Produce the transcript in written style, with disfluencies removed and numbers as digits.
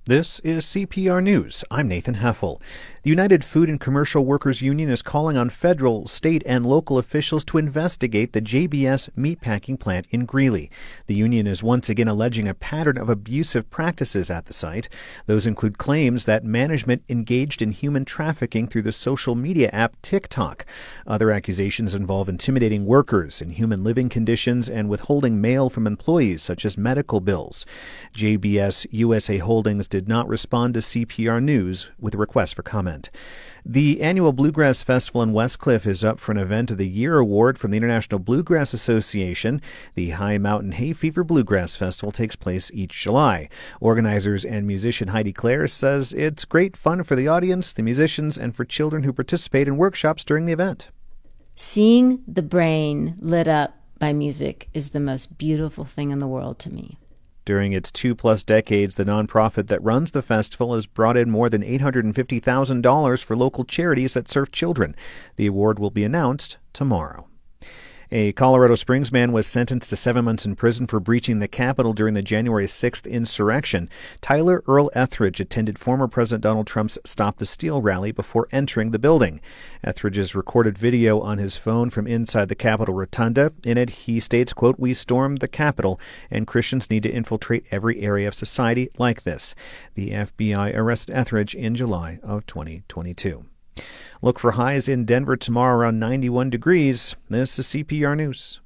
This is CPR News. I'm Nathan Heffel. The United Food and Commercial Workers Union is calling on federal, state, and local officials to investigate the JBS meatpacking plant in Greeley. The union is once again alleging a pattern of abusive practices at the site. Those include claims that management engaged in human trafficking through the social media app TikTok. Other accusations involve intimidating workers, inhuman living conditions, and withholding mail from employees, such as medical bills. JBS USA Holdings did not respond to CPR News with a request for comment. The annual Bluegrass Festival in Westcliff is up for an Event of the Year award from the International Bluegrass Association. The High Mountain Hay Fever Bluegrass Festival takes place each July. Organizers and musician Heidi Clare says it's great fun for the audience, the musicians, and for children who participate in workshops during the event. Seeing the brain lit up by music is the most beautiful thing in the world to me. During its 2+ decades, the nonprofit that runs the festival has brought in more than $850,000 for local charities that serve children. The award will be announced tomorrow. A Colorado Springs man was sentenced to 7 months in prison for breaching the Capitol during the January 6th insurrection. Tyler Earl Etheridge attended former President Donald Trump's Stop the Steal rally before entering the building. Etheridge's recorded video on his phone from inside the Capitol Rotunda. In it, he states, quote, "We stormed the Capitol, and Christians need to infiltrate every area of society like this." The FBI arrested Etheridge in July of 2022. Look for highs in Denver tomorrow around 91 degrees. This is CPR News.